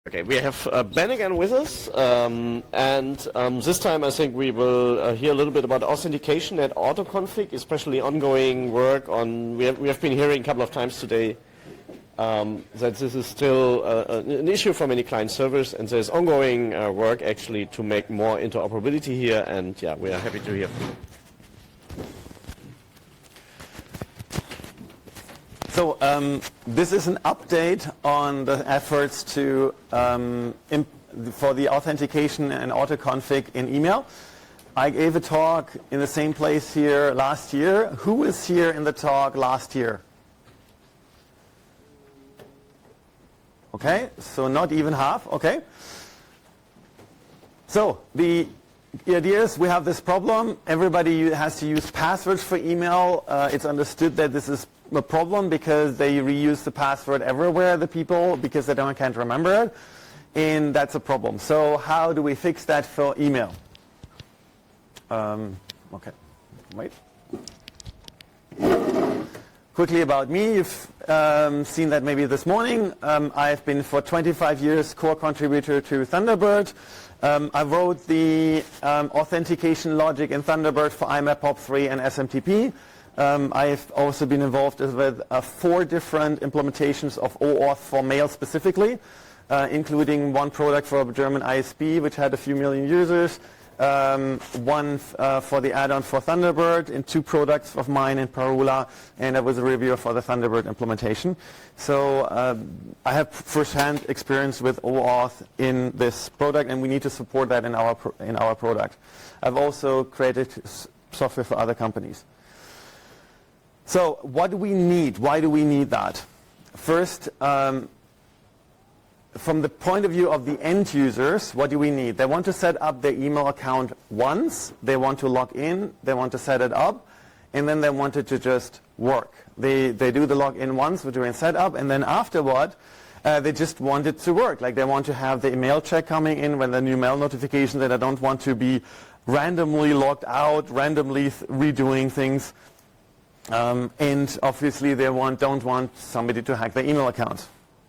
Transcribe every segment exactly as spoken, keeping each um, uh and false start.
Okay, we have uh, Ben again with us, um, and um, this time I think we will uh, hear a little bit about authentication at AutoConfig, especially ongoing work on, we have, we have been hearing a couple of times today um, that this is still uh, an issue for many client servers, and there's ongoing uh, work actually to make more interoperability here, and yeah, we are happy to hear from you. So um, this is an update on the efforts to um, imp for the authentication and AutoConfig in email. I gave a talk in the same place here last year. Who was here in the talk last year? Okay, so not even half. Okay. So the idea is we have this problem. Everybody has to use passwords for email. Uh, it's understood that this is a problem because they reuse the password everywhere, the people, because they don't can't remember it, and that's a problem. So how do we fix that for email? Um, okay, wait. Quickly about me, you've um, seen that maybe this morning. Um, I've been for twenty-five years core contributor to Thunderbird. Um, I wrote the um, authentication logic in Thunderbird for I M A P O P three and S M T P. Um, I've also been involved with uh, four different implementations of OAuth for mail specifically, uh, including one product for a German I S P which had a few million users, um, one uh, for the add-on for Thunderbird, and two products of mine in Parula, and I was a reviewer for the Thunderbird implementation. So um, I have first-hand experience with OAuth in this product, and we need to support that in our, pro in our product. I've also created s software for other companies. So what do we need? Why do we need that? First, um, from the point of view of the end users, what do we need? They want to set up their email account once, they want to log in, they want to set it up, and then they want it to just work. They, they do the login once, we're doing setup, and then afterward, uh, they just want it to work. Like they want to have the email check coming in when the new mail notification, that I don't want to be randomly logged out, randomly redoing things. Um, and obviously they want, don't want somebody to hack their email account.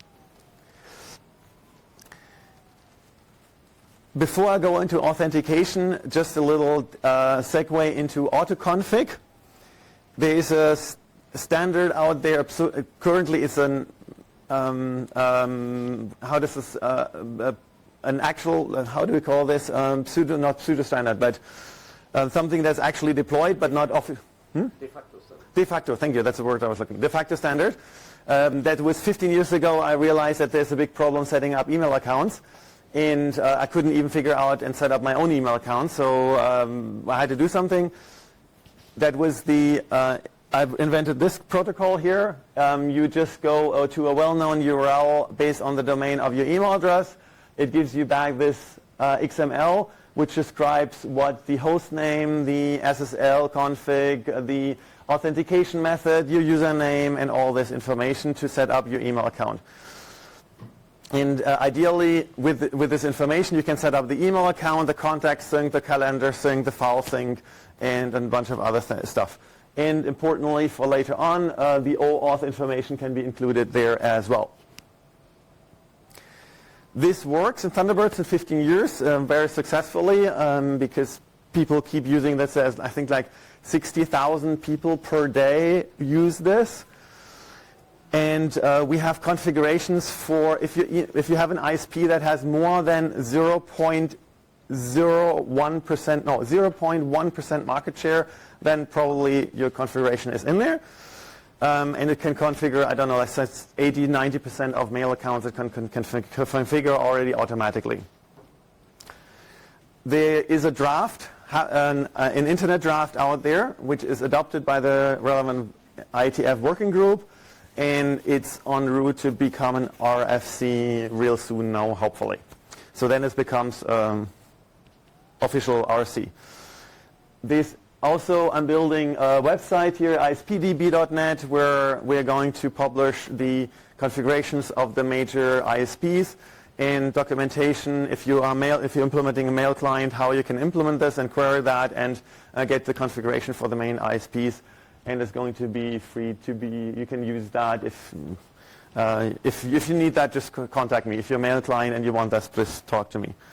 Before I go into authentication, just a little uh, segue into AutoConfig. There is a st standard out there. So currently it's an, um, um, how does this, uh, uh, an actual, uh, how do we call this, um, pseudo, not pseudo standard, but uh, something that's actually deployed but not official. Hmm? De facto standard. De facto, thank you, that's the word I was looking for. De facto standard. Um, that was fifteen years ago. I realized that there's a big problem setting up email accounts, and uh, I couldn't even figure out and set up my own email account, so um, I had to do something. That was the, uh, I've invented this protocol here. Um, you just go uh, to a well-known U R L based on the domain of your email address. It gives you back this uh, X M L, which describes what the host name, the S S L config, the authentication method, your username, and all this information to set up your email account. And uh, ideally, with, with this information, you can set up the email account, the contact sync, the calendar sync, the file sync, and a bunch of other th stuff. And importantly, for later on, uh, the OAuth information can be included there as well. This works in Thunderbird in fifteen years um, very successfully um, because people keep using this. As I think like sixty thousand people per day use this. And uh, we have configurations for, if you, if you have an I S P that has more than zero point zero one percent, no, zero point one percent market share, then probably your configuration is in there. Um, and it can configure, I don't know, like eighty, ninety percent of mail accounts it can, can, can configure already automatically. There is a draft, an, uh, an internet draft out there, which is adopted by the relevant I E T F working group, and it's en route to become an R F C real soon now, hopefully. So then it becomes um, official R C. This Also, I'm building a website here, I S P D B dot net, where we're going to publish the configurations of the major I S Ps and documentation if you are mail, if you're implementing a mail client, how you can implement this and query that and uh, get the configuration for the main I S Ps. And it's going to be free to be, you can use that if Uh, if, if you need that, just contact me. If you're a mail client and you want that, please talk to me.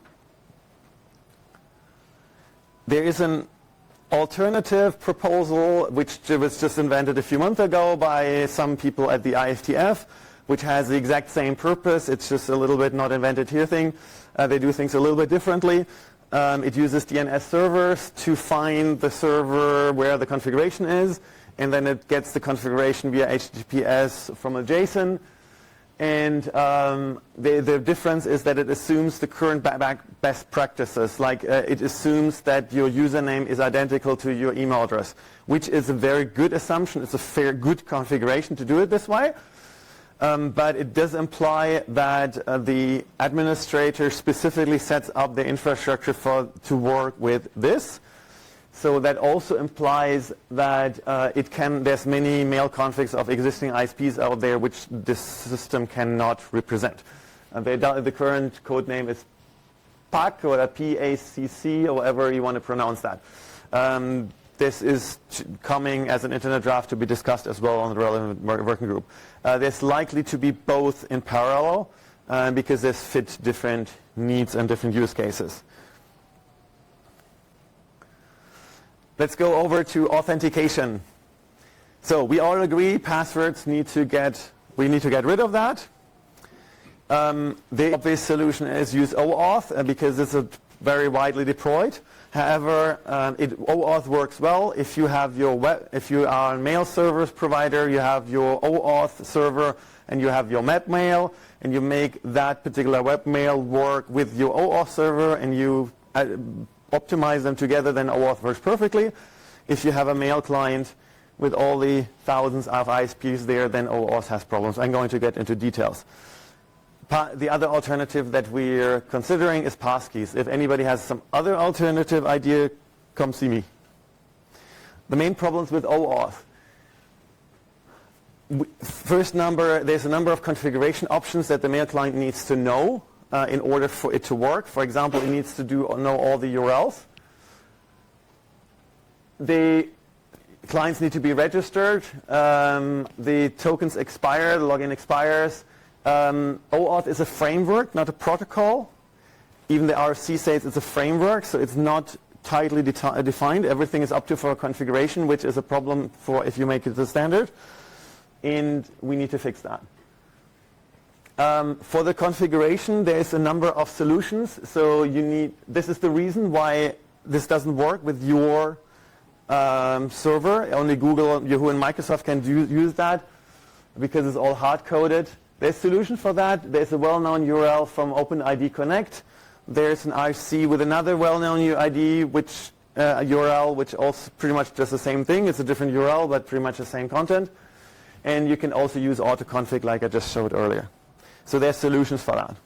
There is an alternative proposal which was just invented a few months ago by some people at the I F T F, which has the exact same purpose. It's just a little bit not invented here thing. Uh, they do things a little bit differently. Um, it uses D N S servers to find the server where the configuration is, and then it gets the configuration via H T T P S from a JSON. And um, the, the difference is that it assumes the current ba back best practices. Like uh, it assumes that your username is identical to your email address, which is a very good assumption. It's a fair, good configuration to do it this way. Um, but it does imply that uh, the administrator specifically sets up the infrastructure for to work with this. So that also implies that uh, it can, there's many mail configs of existing I S Ps out there which this system cannot represent. Uh, they, the current code name is P A C or P A C C or however you want to pronounce that. Um, this is coming as an internet draft to be discussed as well on the relevant working group. Uh, there's likely to be both in parallel uh, because this fit different needs and different use cases. Let's go over to authentication. So we all agree passwords need to get, we need to get rid of that. Um, the obvious solution is use OAuth uh, because it's a very widely deployed. However, um, it, OAuth works well if you have your web, if you are a mail service provider, you have your OAuth server and you have your webmail, and you make that particular webmail work with your OAuth server and you uh, optimize them together, then OAuth works perfectly. If you have a mail client with all the thousands of I S Ps there, then OAuth has problems. I'm going to get into details. Pa the other alternative that we're considering is passkeys. If anybody has some other alternative idea, come see me. The main problems with OAuth. First number, there's a number of configuration options that the mail client needs to know Uh, in order for it to work. For example, it needs to do know all the U R Ls. The clients need to be registered. Um, the tokens expire, the login expires. Um, OAuth is a framework, not a protocol. Even the R F C says it's a framework, so it's not tightly de defined. Everything is up to for configuration, which is a problem for if you make it the standard. And we need to fix that. Um, for the configuration, there's a number of solutions. So you need, this is the reason why this doesn't work with your um, server. Only Google, Yahoo, and Microsoft can do, use that because it's all hard-coded. There's a solution for that. There's a well-known U R L from OpenID Connect. There's an I C with another well-known I D, which uh, U R L, which also pretty much does the same thing. It's a different U R L, but pretty much the same content. And you can also use autoconfig like I just showed earlier. So there's solutions for that.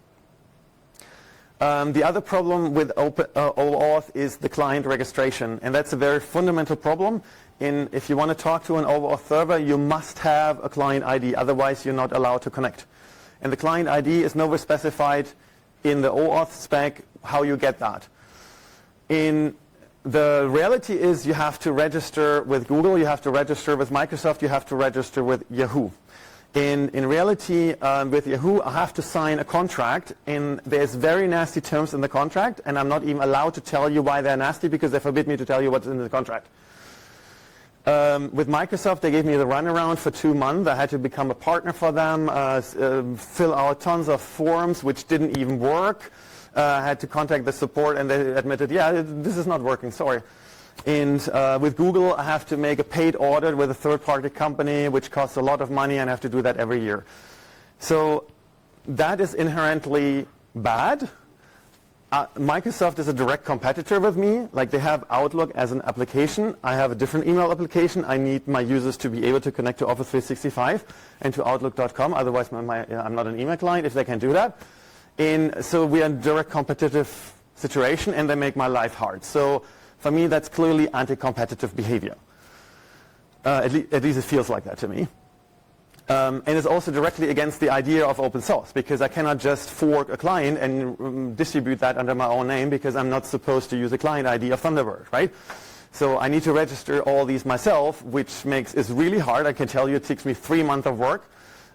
Um, the other problem with open, uh, OAuth is the client registration, and that's a very fundamental problem. In, if you want to talk to an OAuth server, you must have a client I D, otherwise you're not allowed to connect. And the client I D is nowhere specified in the OAuth spec how you get that. In the reality is you have to register with Google, you have to register with Microsoft, you have to register with Yahoo. In, in reality, um, with Yahoo, I have to sign a contract, and there's very nasty terms in the contract, and I'm not even allowed to tell you why they're nasty because they forbid me to tell you what's in the contract. Um, with Microsoft, they gave me the runaround for two months. I had to become a partner for them, uh, uh, fill out tons of forms which didn't even work. Uh, I had to contact the support, and they admitted, yeah, this is not working, sorry. And uh, with Google, I have to make a paid audit with a third-party company, which costs a lot of money, and I have to do that every year. So that is inherently bad. Uh, Microsoft is a direct competitor with me. Like, they have Outlook as an application. I have a different email application. I need my users to be able to connect to Office three sixty-five and to Outlook dot com. Otherwise, my, my, I'm not an email client if they can do that. And so we are in a direct competitive situation, and they make my life hard. So for me, that's clearly anti-competitive behavior. Uh, at, le at least it feels like that to me. Um, and it's also directly against the idea of open source, because I cannot just fork a client and um, distribute that under my own name, because I'm not supposed to use a client I D of Thunderbird, right? So I need to register all these myself, which makes is really hard. I can tell you it takes me three months of work.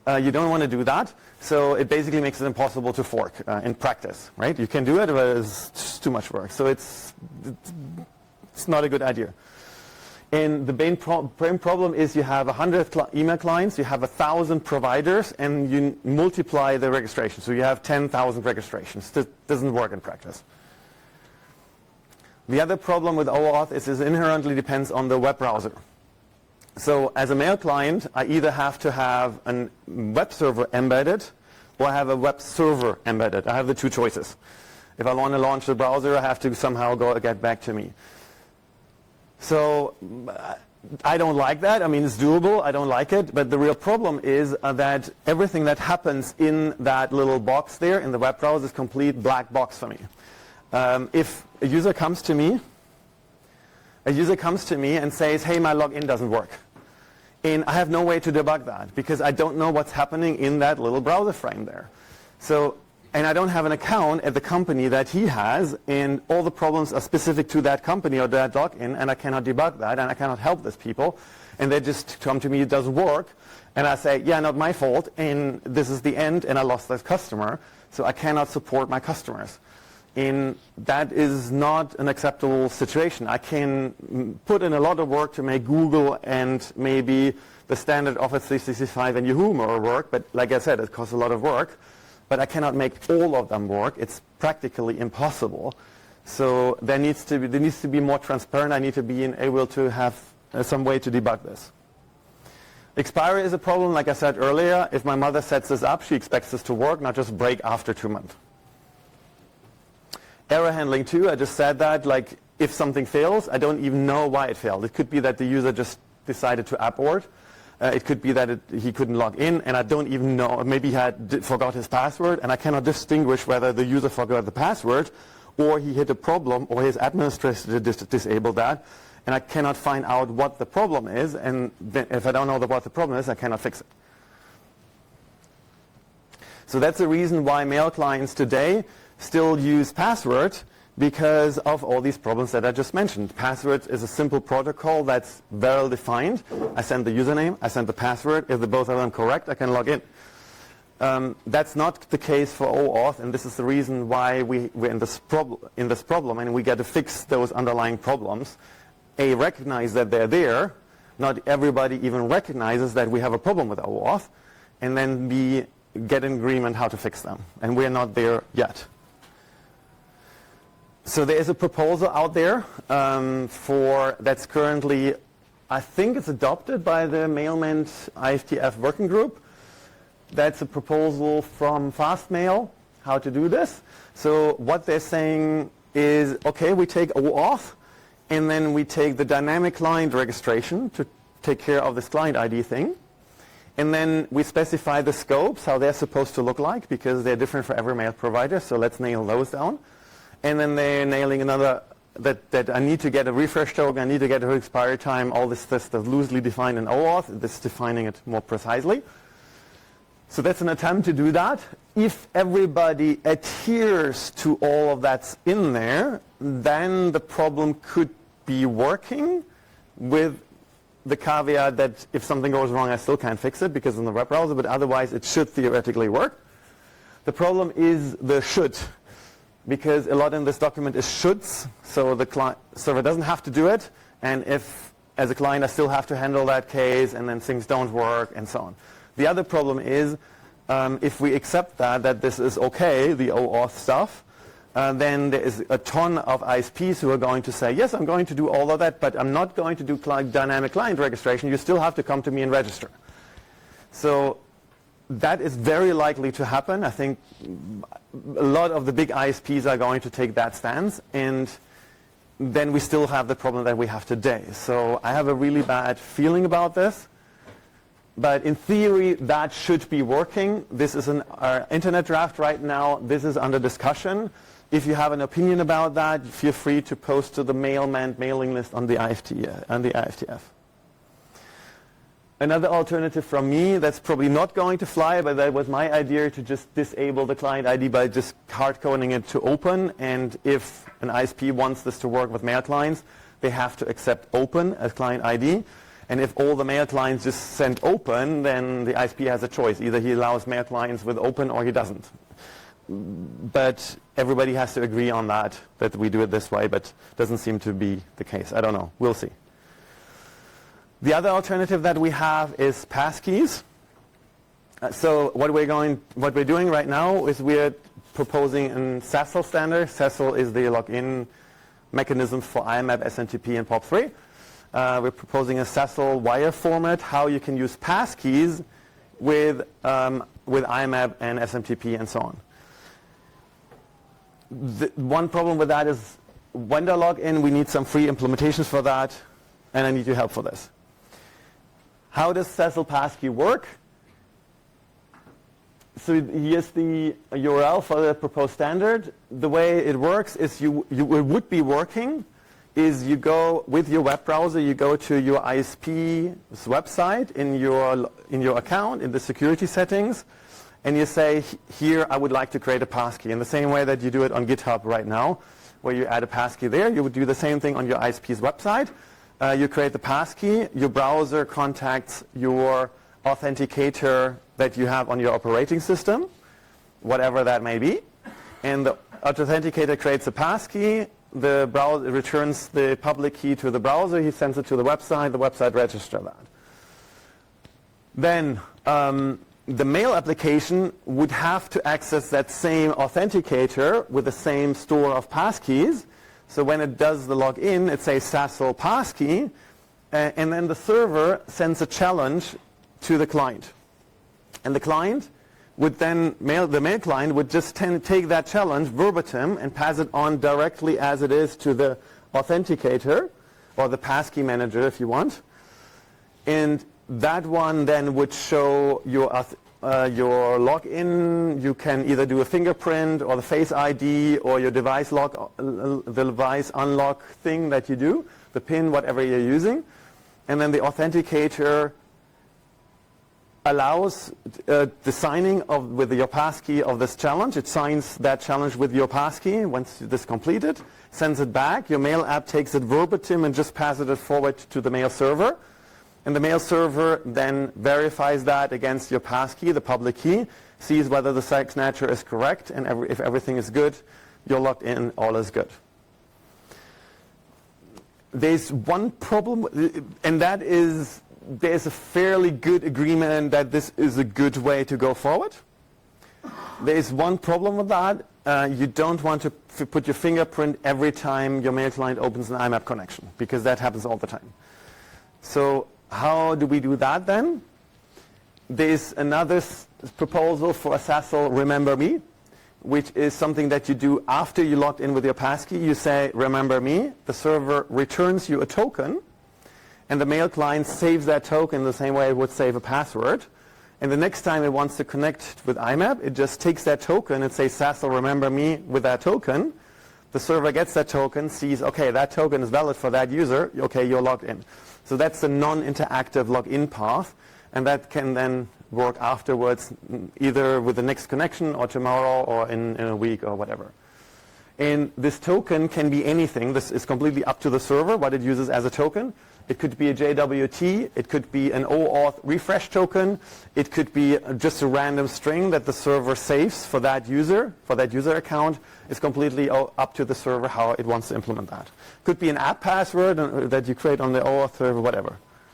Uh, you don't want to do that, so it basically makes it impossible to fork uh, in practice, right? You can do it, but it's just too much work. So it's it's not a good idea. And the main, pro main problem is you have a hundred cl email clients, you have a thousand providers, and you multiply the registration. So you have ten thousand registrations. This doesn't work in practice. The other problem with OAuth is it inherently depends on the web browser. So as a mail client, I either have to have a web server embedded or I have a web server embedded. I have the two choices. If I want to launch the browser, I have to somehow go get back to me. So I don't like that. I mean, it's doable. I don't like it. But the real problem is uh, that everything that happens in that little box there in the web browser is complete black box for me. Um, if a user comes to me, a user comes to me and says, hey, my login doesn't work. And I have no way to debug that because I don't know what's happening in that little browser frame there. So, and I don't have an account at the company that he has, and all the problems are specific to that company or that login, and I cannot debug that, and I cannot help these people. And they just come to me, it doesn't work. And I say, yeah, not my fault, and this is the end, and I lost this customer, so I cannot support my customers. And that is not an acceptable situation. I can put in a lot of work to make Google and maybe the standard Office three sixty-five and Yahoo more work, but like I said, it costs a lot of work. But I cannot make all of them work. It's practically impossible. So there needs to be, there needs to be more transparent. I need to be able to have uh, some way to debug this. Expiry is a problem, like I said earlier. If my mother sets this up, she expects this to work, not just break after two months. Error handling too, I just said that, like if something fails, I don't even know why it failed. It could be that the user just decided to abort. Uh, it could be that it, he couldn't log in, and I don't even know, maybe he had forgot his password, and I cannot distinguish whether the user forgot the password, or he hit a problem, or his administrator dis disabled that, and I cannot find out what the problem is, and then if I don't know what the problem is, I cannot fix it. So that's the reason why mail clients today still use password, because of all these problems that I just mentioned. Password is a simple protocol that's well defined. I send the username, I send the password. If the both of them correct, I can log in. Um, that's not the case for OAuth, and this is the reason why we, we're in this, prob in this problem, and we got to fix those underlying problems. A, recognize that they're there. Not everybody even recognizes that we have a problem with OAuth. And then B, get an agreement how to fix them. And we're not there yet. So there is a proposal out there um, for that's currently, I think it's adopted by the Mailment I F T F working group. That's a proposal from Fastmail, how to do this. So what they're saying is, okay, we take OAuth, and then we take the dynamic client registration to take care of this client I D thing. And then we specify the scopes, how they're supposed to look like, because they're different for every mail provider. So let's nail those down. And then they're nailing another, that, that I need to get a refresh token, I need to get a expiry time, all this stuff that's loosely defined in OAuth, this is defining it more precisely. So that's an attempt to do that. If everybody adheres to all of that's in there, then the problem could be working, with the caveat that if something goes wrong, I still can't fix it because in the web browser, but otherwise it should theoretically work. The problem is the should, because a lot in this document is shoulds, so the client server doesn't have to do it, and if, as a client, I still have to handle that case, and then things don't work, and so on. The other problem is, um, if we accept that, that this is okay, the OAuth stuff, uh, then there is a ton of I S Ps who are going to say, yes, I'm going to do all of that, but I'm not going to do client, dynamic client registration. You still have to come to me and register. So that is very likely to happen. I think a lot of the big I S Ps are going to take that stance, and then we still have the problem that we have today. So I have a really bad feeling about this. But in theory, that should be working. This is an uh, internet draft right now. This is under discussion. If you have an opinion about that, feel free to post to the Mailman mailing list on the I F T, uh, on the I F T F. Another alternative from me that's probably not going to fly, but that was my idea, to just disable the client I D by just hard coding it to open. And if an I S P wants this to work with mail clients, they have to accept open as client I D. And if all the mail clients just send open, then the I S P has a choice. Either he allows mail clients with open or he doesn't. But everybody has to agree on that, that we do it this way, but doesn't seem to be the case. I don't know. We'll see. The other alternative that we have is passkeys. Uh, so what we're going, what we're doing right now is we're proposing a S A S L standard. S A S L is the login mechanism for I M A P, S M T P, and POP three. Uh, we're proposing a S A S L wire format, how you can use passkeys with, um, with I M A P and S M T P and so on. The one problem with that is vendor login. We need some free implementations for that, and I need your help for this. How does S A S L passkey work? So here's the U R L for the proposed standard. The way it works is you, you it would be working is you go with your web browser, you go to your I S P's website in your, in your account, in the security settings, and you say, here I would like to create a passkey. In the same way that you do it on GitHub right now, where you add a passkey there, you would do the same thing on your I S P's website. Uh, you create the passkey, your browser contacts your authenticator that you have on your operating system, whatever that may be, and the authenticator creates a passkey, the browser returns the public key to the browser, he sends it to the website, the website registers that. Then um, the mail application would have to access that same authenticator with the same store of passkeys. So when it does the login, it says S A S L passkey, uh, and then the server sends a challenge to the client. And the client would then, mail, the mail client would just tend to take that challenge verbatim and pass it on directly as it is to the authenticator, or the passkey manager if you want. And that one then would show your, uh, your login. You can either do a fingerprint or the Face I D or your device lock, uh, the device unlock thing that you do, the PIN, whatever you're using. And then the authenticator allows uh, the signing of, with your passkey of this challenge. It signs that challenge with your passkey once this is completed, sends it back. Your mail app takes it verbatim and just passes it forward to the mail server. And the mail server then verifies that against your passkey, the public key, sees whether the signature is correct, and every, if everything is good, you're logged in, all is good. There's one problem, and that is there's a fairly good agreement that this is a good way to go forward. There's one problem with that. Uh, you don't want to f put your fingerprint every time your mail client opens an I M A P connection, because that happens all the time. So how do we do that then? There's another s proposal for a S A S L Remember Me, which is something that you do after you logged in with your passkey. You say, remember me. The server returns you a token, and the mail client saves that token the same way it would save a password. And the next time it wants to connect with I M A P, it just takes that token and says, S A S L remember me with that token. The server gets that token, sees, okay, that token is valid for that user. Okay, you're logged in. So that's the non-interactive login path, and that can then work afterwards, either with the next connection or tomorrow or in, in a week or whatever. And this token can be anything. This is completely up to the server, what it uses as a token. It could be a J W T, it could be an OAuth refresh token, it could be just a random string that the server saves for that user, for that user account. It's completely up to the server how it wants to implement that. Could be an app password that you create on the OAuth server, whatever.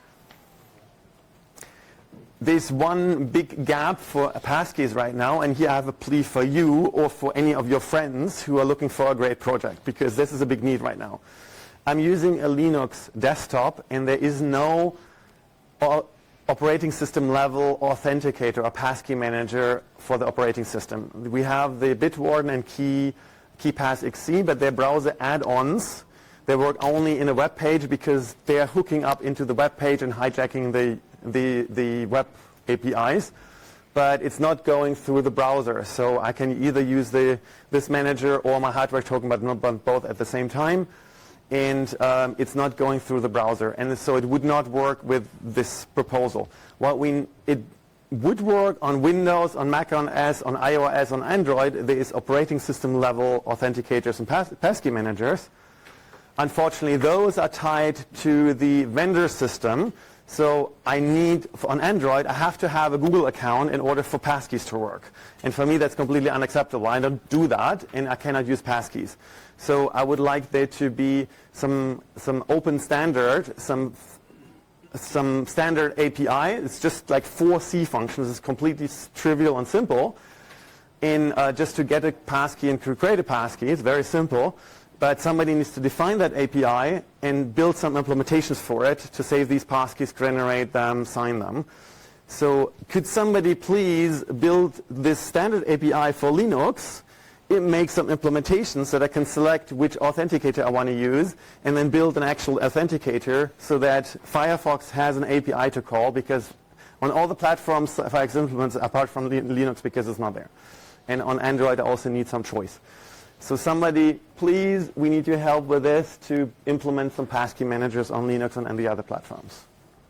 There's one big gap for passkeys right now, and here I have a plea for you or for any of your friends who are looking for a great project, because this is a big need right now. I'm using a Linux desktop, and there is no operating system level authenticator or passkey manager for the operating system. We have the Bitwarden and Key, KeePassXC, but they're browser add-ons. They work only in a web page because they're hooking up into the web page and hijacking the, the, the web A P Is. But it's not going through the browser. So I can either use the, this manager or my hardware token, but not both at the same time. And um, it's not going through the browser, and so it would not work with this proposal. What we, it would work on Windows, on Mac O S, on iOS, on Android. There is operating system level authenticators and pass passkey managers. Unfortunately, those are tied to the vendor system, So I need, on Android, I have to have a Google account in order for passkeys to work. And for me, that's completely unacceptable. I don't do that, and I cannot use passkeys. So I would like there to be some, some open standard, some, some standard A P I. It's just like four C functions. It's completely trivial and simple. In uh, just to get a passkey and to create a passkey, it's very simple. But somebody needs to define that A P I and build some implementations for it to save these passkeys, generate them, sign them. So could somebody please build this standard A P I for Linux, it makes some implementations so that I can select which authenticator I want to use, and then build an actual authenticator so that Firefox has an A P I to call, because on all the platforms Firefox implements apart from Linux, because it's not there. And on Android I also need some choice. So somebody, please, we need your help with this to implement some passkey managers on Linux and, and the other platforms.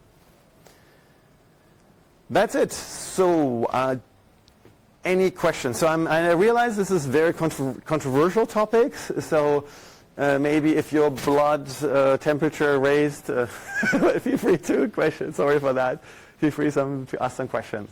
That's it. So uh, any questions? So I'm, I realize this is very contro controversial topics. So uh, maybe if your blood uh, temperature raised, uh, feel free to question. Sorry for that. Feel free some, to ask some questions.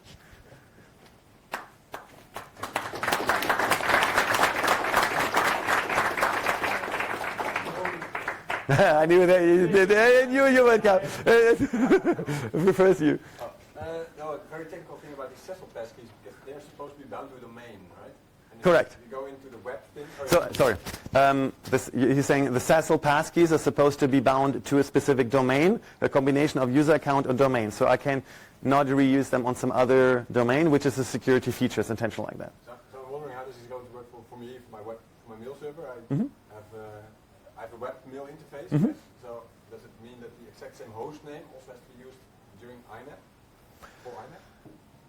I knew that you did. I knew you would come. First you. Oh, uh, no, a very technical thing about these S S L passkeys, because they're supposed to be bound to a domain, right? And Correct. If you go into the web thing. So, sorry. Um, this, he's saying the S S L passkeys are supposed to be bound to a specific domain, a combination of user account and domain. So I can not reuse them on some other domain, which is a security feature, it's intentional like that. So, so I'm wondering how this is going to work for, for me, for my web, for my mail server. I Mm-hmm. have. Uh, I have a web mail interface, Mm-hmm. yes? So does it mean that the exact same host name also has to be used during I N A P, for I N A P?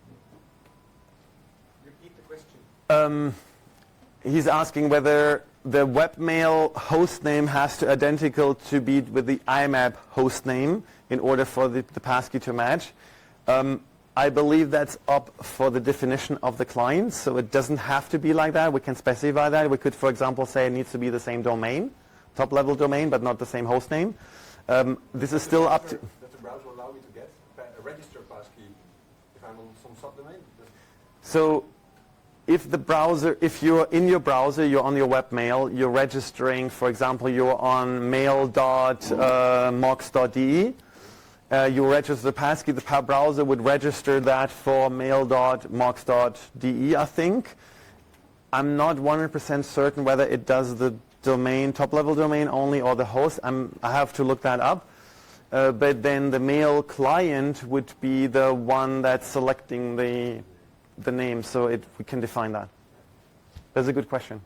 Repeat the question. Um, he's asking whether the webmail host name has to identical to be with the I M A P host name in order for the, the passkey to match. Um, I believe that's up for the definition of the client, so it doesn't have to be like that. We can specify that. We could, for example, say it needs to be the same domain, top-level domain, but not the same host name. Um, this is still up to... Does the browser allow me to get a register passkey if I'm on some subdomain? So if the browser, if you're in your browser, you're on your webmail, you're registering, for example, you're on mail dot mox dot d e, uh, you register the passkey, the browser would register that for mail dot mox dot d e, I think. I'm not one hundred percent certain whether it does the domain, top-level domain only, or the host. I'm, I have to look that up. Uh, but then the mail client would be the one that's selecting the the name, so it, we can define that. That's a good question.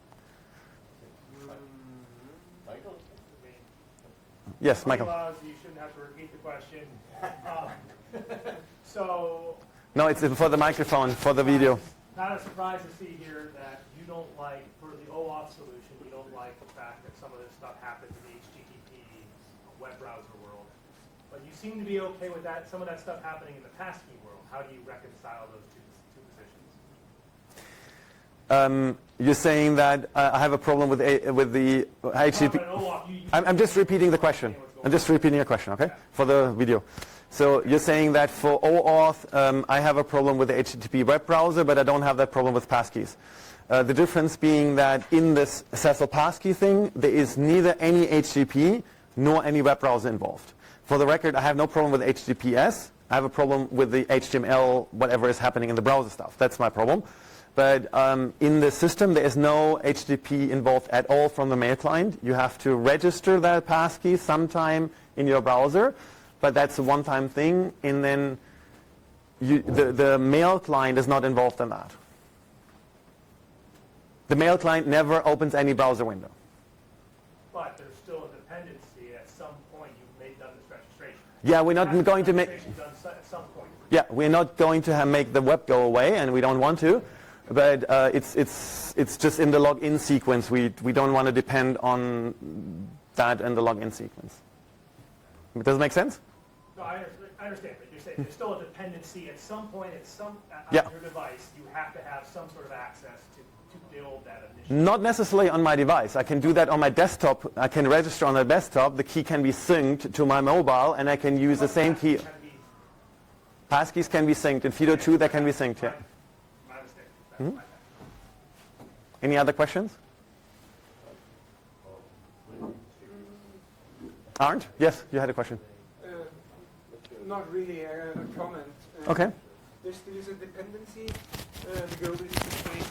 Michael? Yes, Michael. Allows, you shouldn't have to repeat the question. Um, so... No, it's for the microphone, for the video. Not a surprise to see here that you don't like, for the OAuth solution, you don't like the fact that some of this stuff happens in the H T T P web browser world. But you seem to be okay with that, some of that stuff happening in the passkey world. How do you reconcile those two, two positions? Um, you're saying that uh, I have a problem with a, with the H T T P. OAuth, you, you I'm, I'm just repeating the question. I'm just repeating your question, okay, for the video. So you're saying that for OAuth, um, I have a problem with the H T T P web browser, but I don't have that problem with passkeys. Uh, the difference being that in this S S L passkey thing, there is neither any H T T P nor any web browser involved. For the record, I have no problem with H T T P S. I have a problem with the H T M L, whatever is happening in the browser stuff. That's my problem. But um, in the system, there is no H T T P involved at all from the mail client. You have to register that passkey sometime in your browser, but that's a one-time thing, and then you, the, the mail client is not involved in that. The mail client never opens any browser window. but there's still a dependency. At some point, you've made done this registration. Yeah, we're not going to make... Registration done so- at some point. Yeah, we're not going to have make the web go away, and we don't want to. But uh, it's it's it's just in the login sequence. We we don't want to depend on that in the login sequence. Does it make sense? No, I understand, I understand, but you're saying there's still a dependency at some point, at some, on Yeah. your device, you have to have some sort of access to, to build that initial. Not necessarily on my device. I can do that on my desktop. I can register on the desktop. The key can be synced to my mobile, and I can use the same key. Can be- Passkeys can be synced. In Fido two, they can be synced, yeah. My mistake. That's my bad. Any other questions? Arndt? Yes, you had a question. Uh, not really a, a comment. Uh, Okay. There still is a dependency. Uh, the goal is to make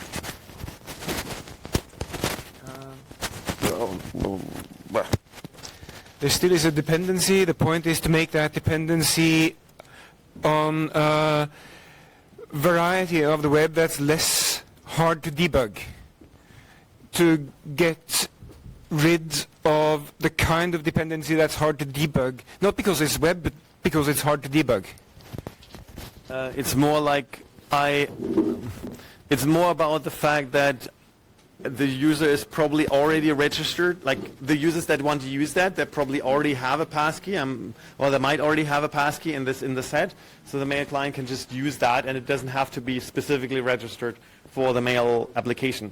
There still is a dependency. The point is to make that dependency on a variety of the web that's less hard to debug. To get rid of the kind of dependency that's hard to debug. Not because it's web, but because it's hard to debug. Uh, it's more like I. It's more about the fact that the user is probably already registered. Like the users that want to use that, they probably already have a passkey, um, or they might already have a passkey in this in the set. So the mail client can just use that, and it doesn't have to be specifically registered for the mail application.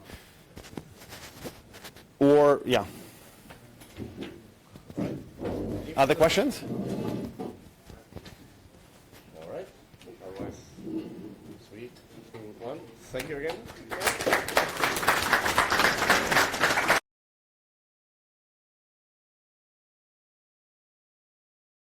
Or yeah. Other questions? All right. Otherwise, sweet. One. Thank you again.